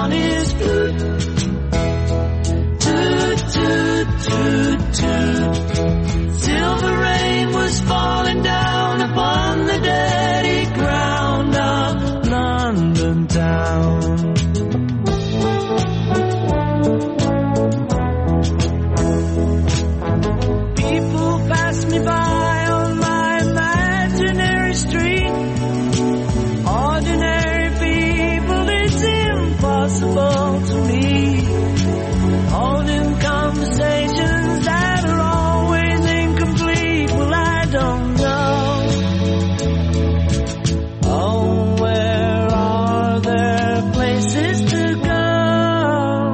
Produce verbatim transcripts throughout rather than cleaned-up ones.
on his flute. Toot, toot, toot, toot. Silver rain was falling down upon the dirty ground of London town. People pass me by on my imaginary street. Ordinary people, it's impossible to meet. Holding conversations that are always incomplete. Well, I don't know. Oh, where are there places to go?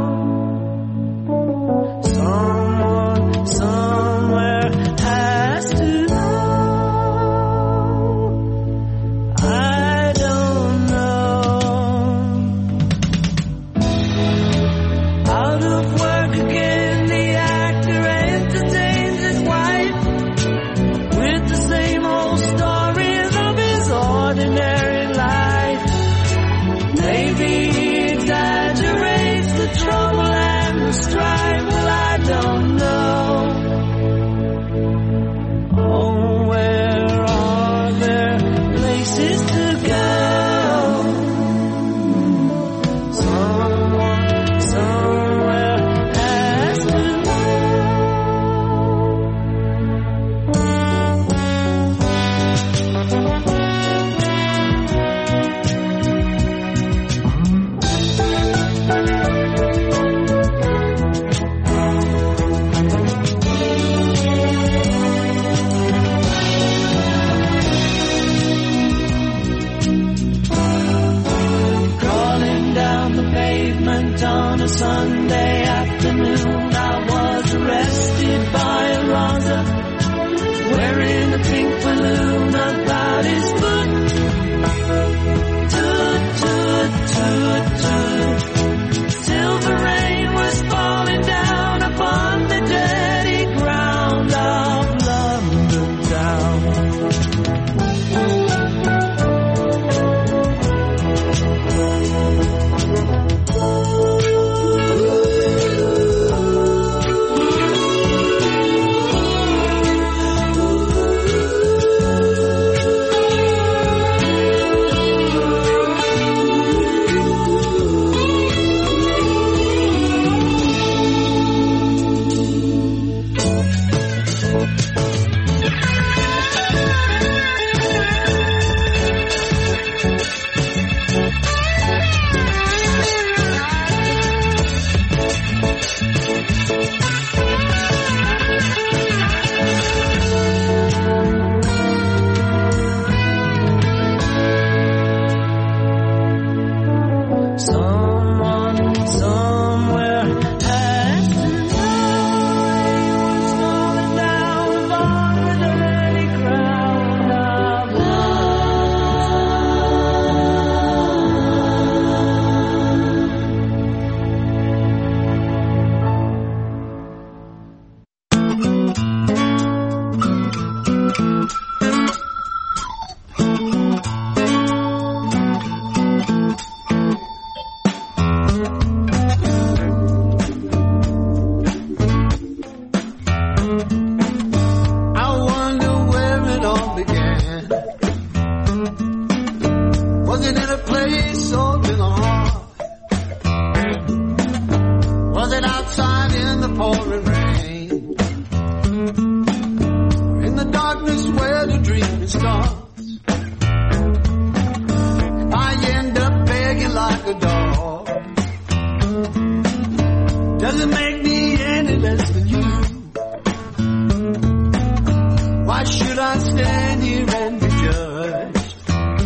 Someone, somewhere has to know. I don't know. Out of work again, the actor entertains his wife with the same old stories of his ordinary life. Maybe he exaggerates the trouble and the strife. Well, I don't know. Oh, where are there places to go? Someone, somewhere has to crawling down the pavement on a Sunday afternoon. I was arrested by a Rosa wearing a pink balloon about his foot. Toot, toot, toot, toot. Silver rain was falling down upon the dirty ground of London town. Someone, somewhere has to know. He was falling down upon the dirty ground of I wonder where it all began. Was it in a place or in a heart? Was it outside in the pouring rain? Or in the darkness where the dream starts? If I end up begging like a dog, does it make me any less than you? Why should I stand here and be judged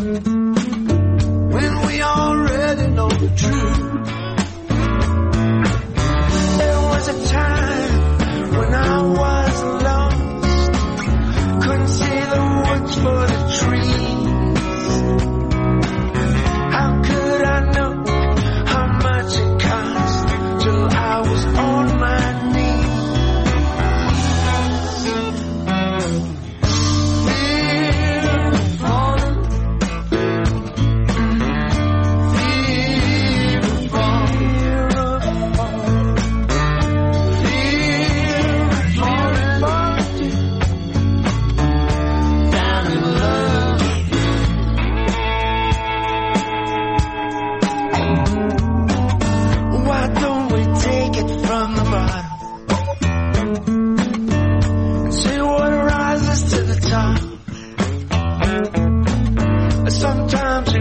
when we already know the truth? There was a time when I was lost, couldn't see the woods for the trees. How could I know how much it cost till I was on my knees? Fear falling, fear falling.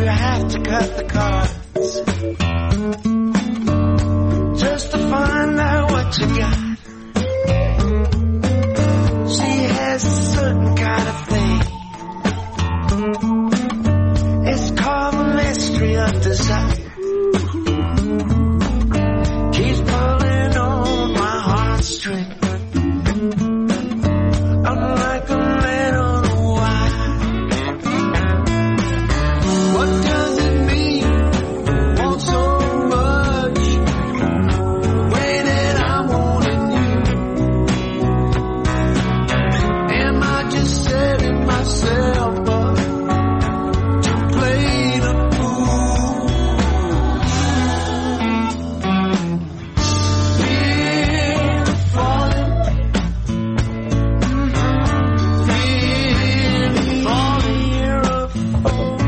you have to cut the cards just to find out what you got? She has a certain kind of thing. It's called the mystery of desire. Keeps pulling on my heartstring. Unlike a man on a wire. What does it mean? Want so much, way that I wanted you. Am I just setting myself up to play the fool? Fear of falling, fear of falling, fear of falling,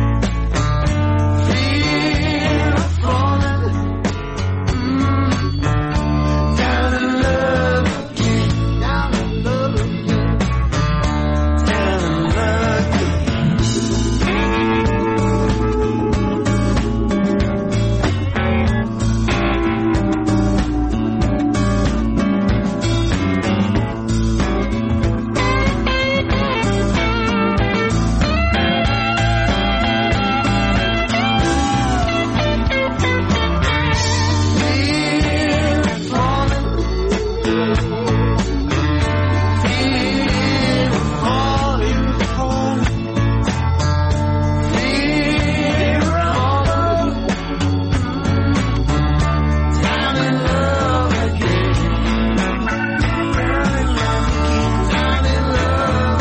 fear of falling, down in love again, down in love again, down in love again. Fear of falling, fear of falling, falling, fear of falling, down in love again, down in love again, down in love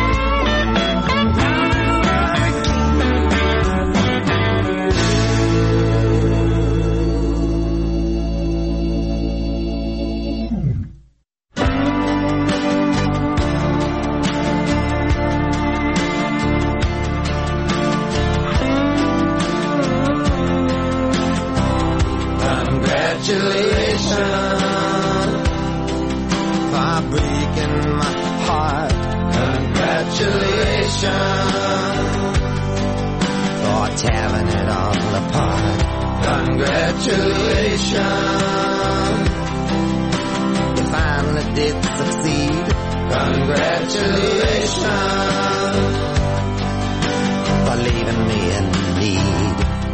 Congratulations for breaking my heart. Congratulations for tearing it all apart. Congratulations, you finally did succeed. Congratulations for leaving me in need.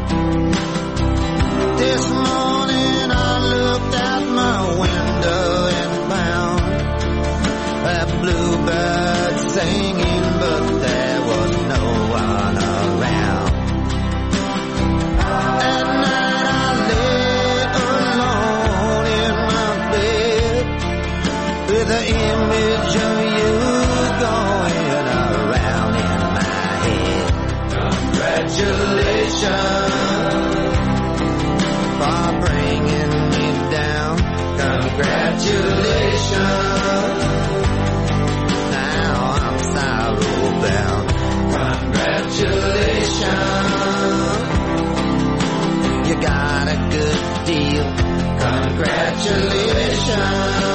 This morning I looked out my window and found a bluebird singing, but there was no one around. At night I lay alone in my bed with the image of you going around in my head. Congratulations for bringing me down. Congratulations, now I'm sorrow bound. Congratulations, you got a good deal. Congratulations,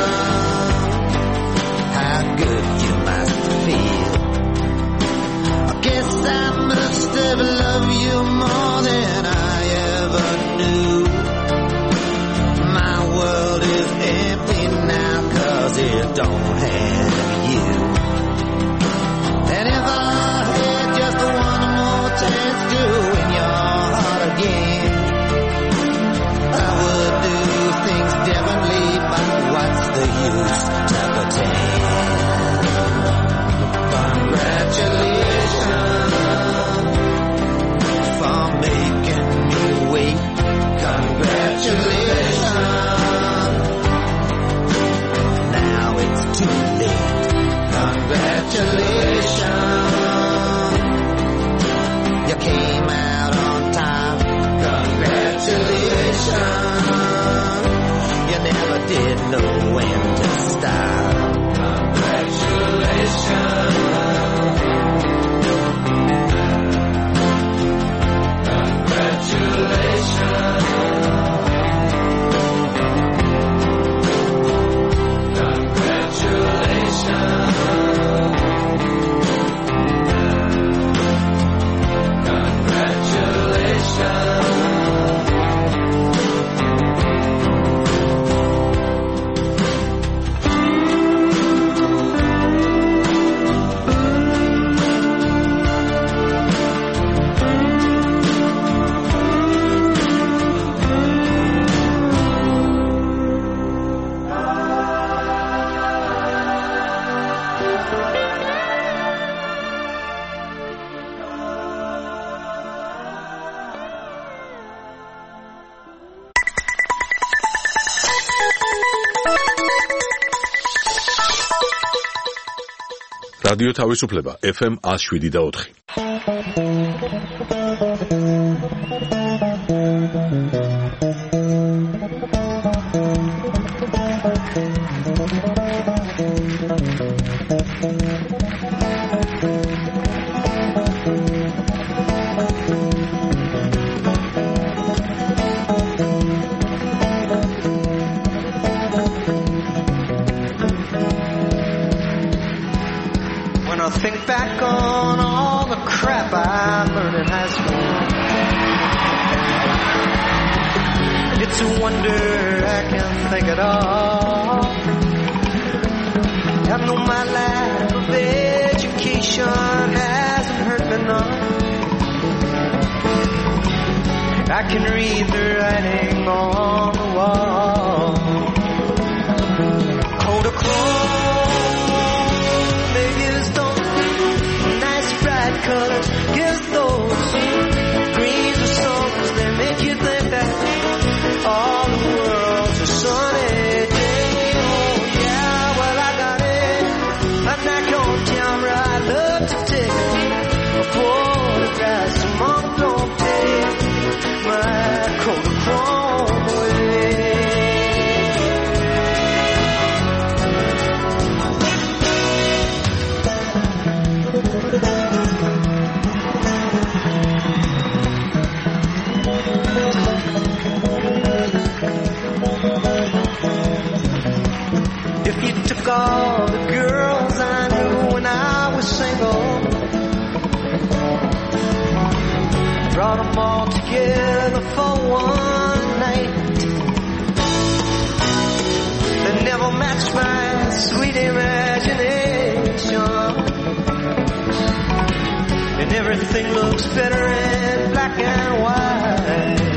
how good you must feel. I guess I must have loved you more than I ever knew. My world is empty now 'cause it don't have you. And if I had just one more chance to win your heart again, I would do things differently, but what's the use to pretend? Congratulations for making me wait. Congratulations, now it's too late. Congratulations, you came out on top. Congratulations, you never did know when to stop. Congratulations, congratulations, congratulations, congratulations. რადიო თავისუფლება ეფ ემ one oh seven და four. Think back on all the crap I learned in high school. It's a wonder I can think it all. I know my lack of education hasn't hurt me none. I can read the writing on the wall. Code of colors, give those greens or songs that make you think that all the world's a sunny day. Oh yeah, well I got it. I'm not gonna camera. I love to take a photograph. So mom, don't take my Kodachrome away. All the girls I knew when I was single, brought them all together for one night. They never matched my sweet imagination, and everything looks better in black and white.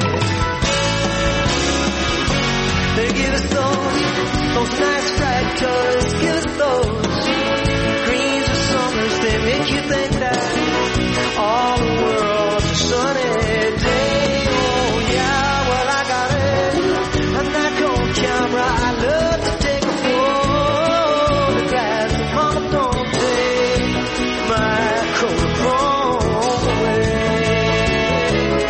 They give us those Those nice bright colors, give us those greens or summers. They make you think that all the world's a sunny day. Oh yeah, well I got it. I'm not gonna camera. I love to take a photograph. Mama, don't take my Kodachrome away.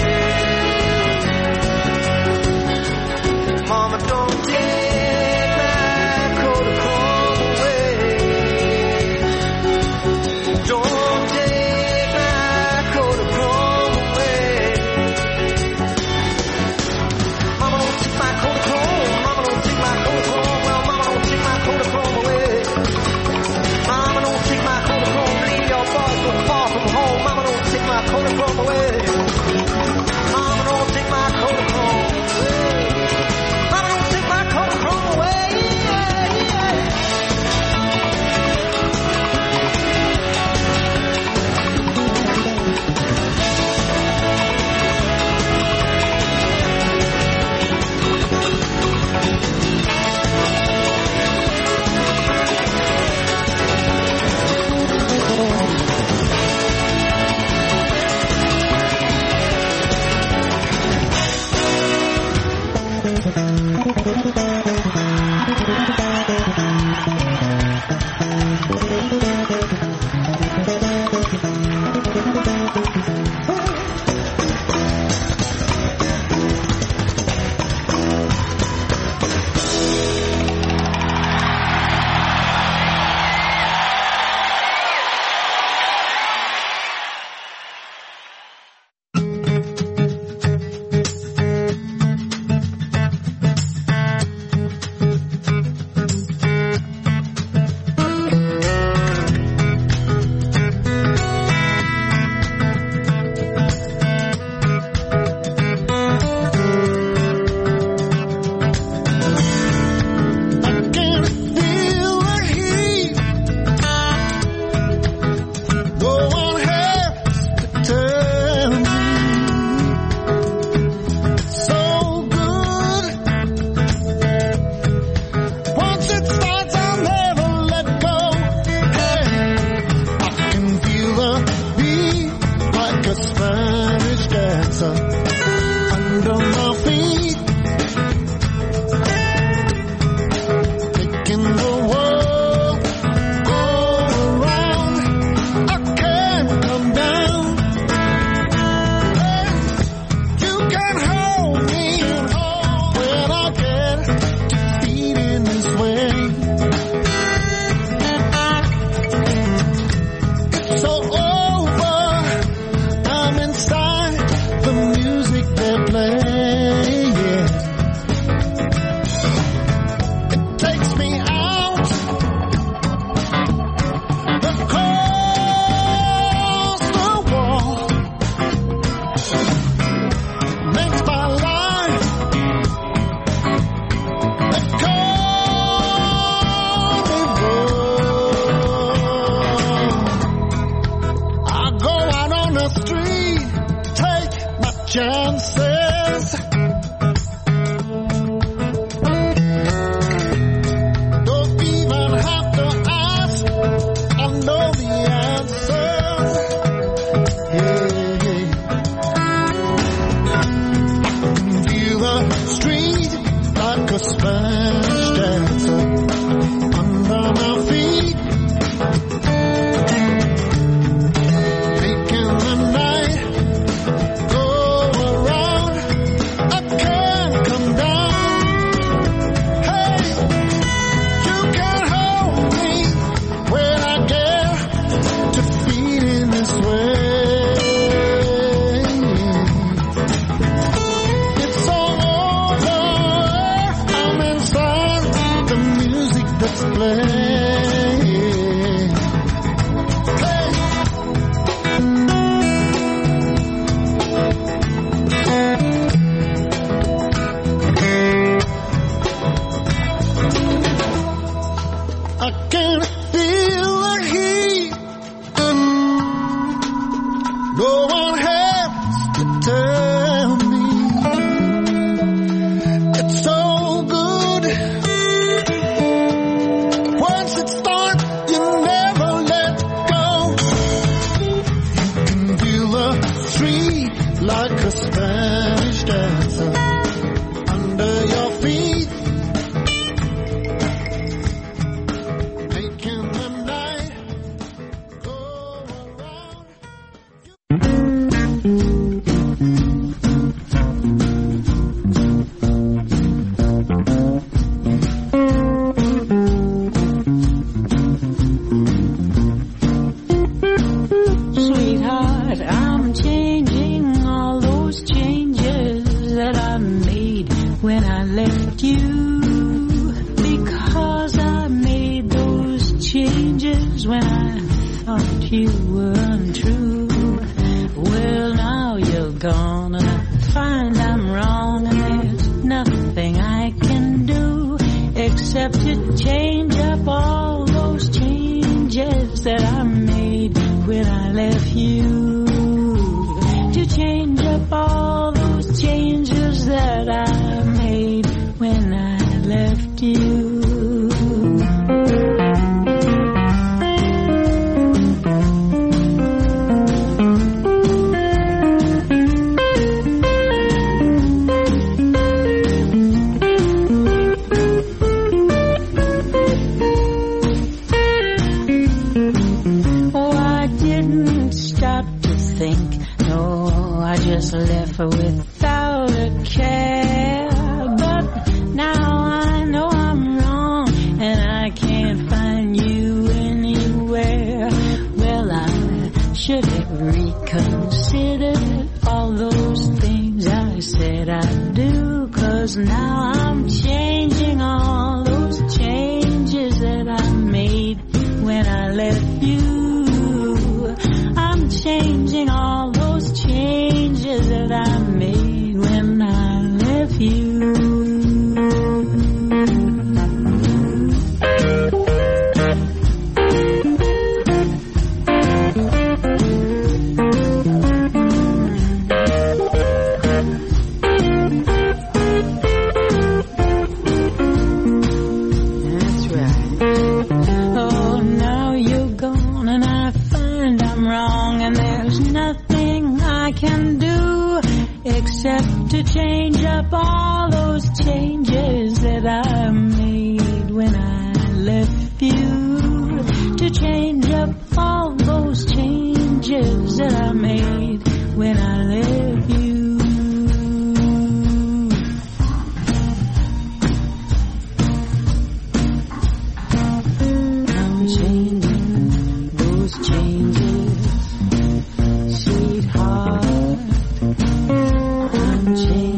Change.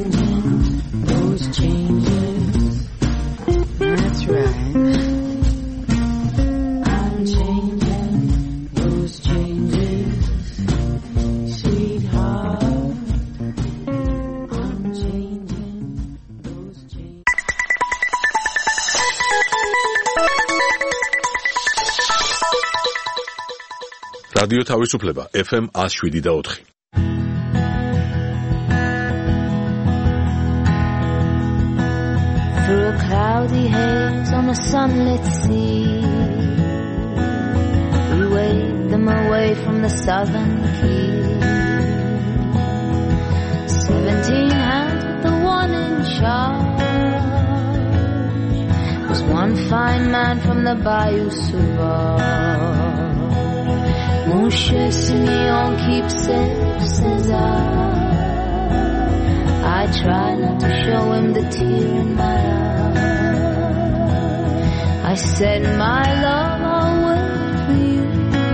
რადიო თავისუფლება ეფ ემ one oh seven და four. Through a cloudy haze on a sunlit sea, we waved them away from the southern key. Seventeen hands with the one in charge was one fine man from the Bayou Sauvage. Mon cher Simeon, keep safe, says I. I try not to show him the tear in my eye. I said, my love, I'll wait for you.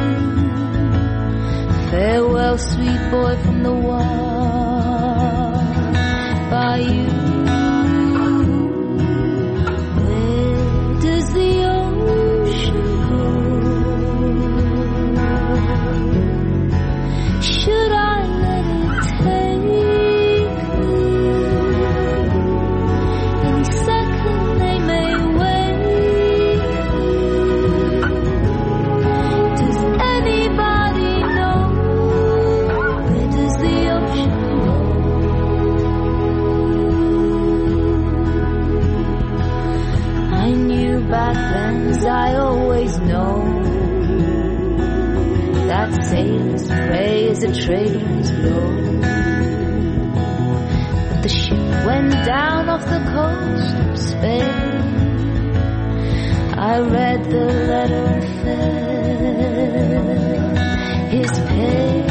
Farewell, sweet boy from the wild bayou. Where does the ocean go? Should I let it take me? Any second they may wait. Does anybody know? Where does the ocean go? I knew back then, as I always know, that sailors pray as a trader's blow. But the ship went down off the coast of Spain. I read the letter and felt his pain.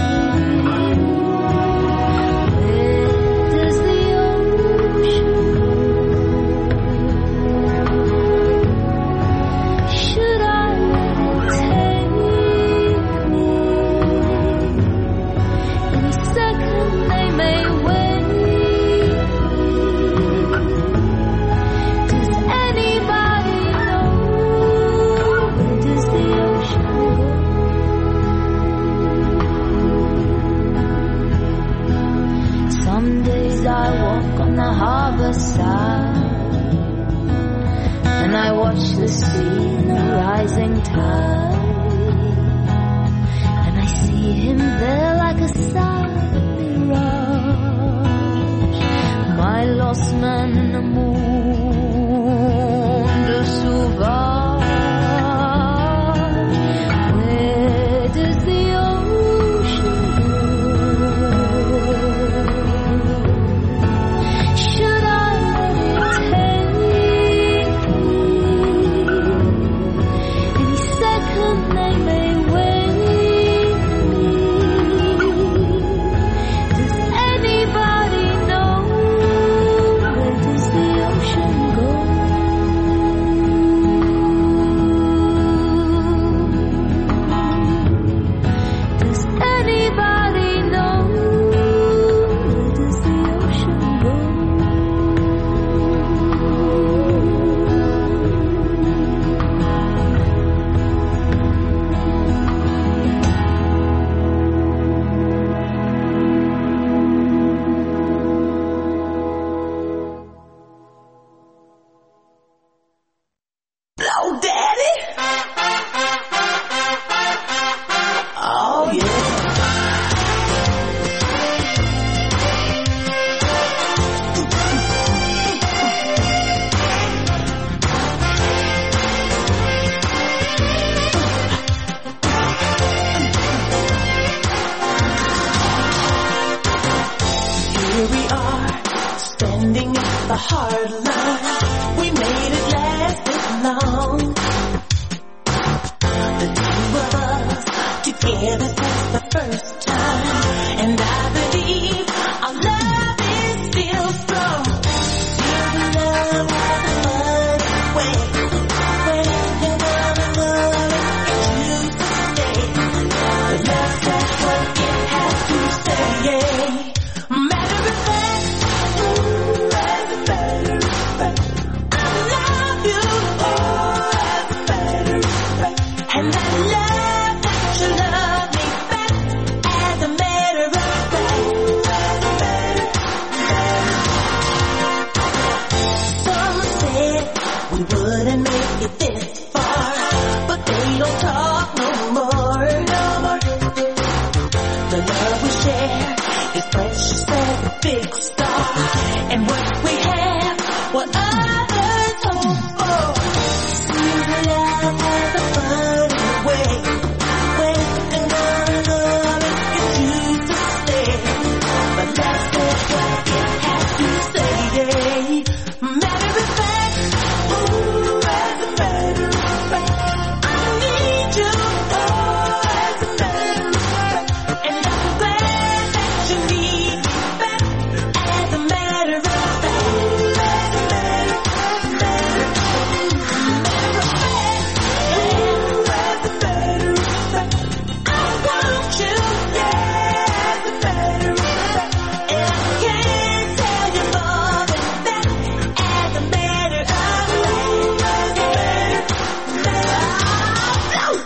Where does the ocean go? Should I let it take me? Any second they may wait. Does anybody know? Where does the ocean go? Some days I walk on the harbor side, and I watch the sea in the rising tide, and I see him there like a silent mirage, my lost man in the monde sauvage. Where does the ocean go? Should I let it take me? Any second they may wait. Does anybody know? Where does the ocean go? Does anybody know? Where does the ocean go? Blow daddy. Oh yeah. Here we are, standing at the hard line. We made it last this long. The two of us together for the first time, and I believe our love is still strong. Still the love of the mud way. When you wanna love it, you stay. The love that's what it has to stay. Matter of fact, ooh, as a matter of fact, I love you, oh, as a matter of fact, and I love that you love me back. big star. And what we have, what others hope for. See, love has a funny way. When and gonna love it, it's you to stay. But that's just what it has to say. Matter of fact, ooh, as a matter of fact, I need you. Oh, as a matter of fact, and I'm glad that you need me back. As a matter of fact, as a matter, matter, matter of fact, yeah, as a matter of fact, I want you, yeah, as a matter of fact, and I can't tell you more than that. As a matter of fact, as a matter,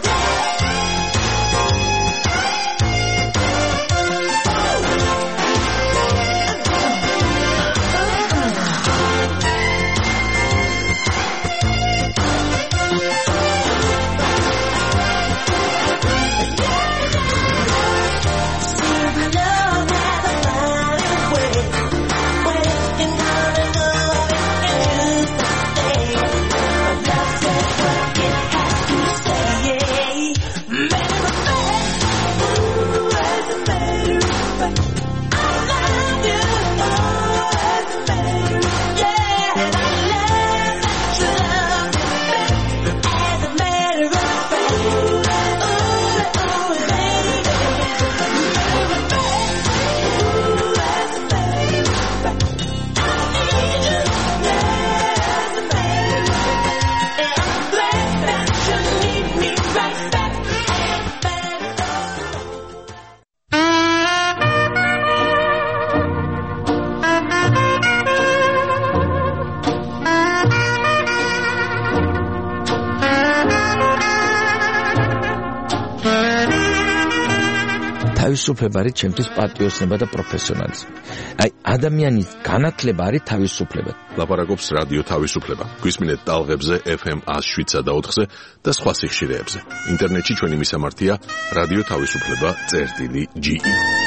თავისუფლება არის ჩემთვის პატრიოტიზმი და პროფესიონალიზმი. აი, ადამიანის განათლება არის თავისუფლება. ლაპარაკობს რადიო თავისუფლება. გვისმინეთ ტალღებზე ეფ ემ one oh seven და ოთხზე და სხვა სიხშირეებზე. ინტერნეტში ჩვენი მისამართია რადიო თავისუფლება წერტილი ჯი ი.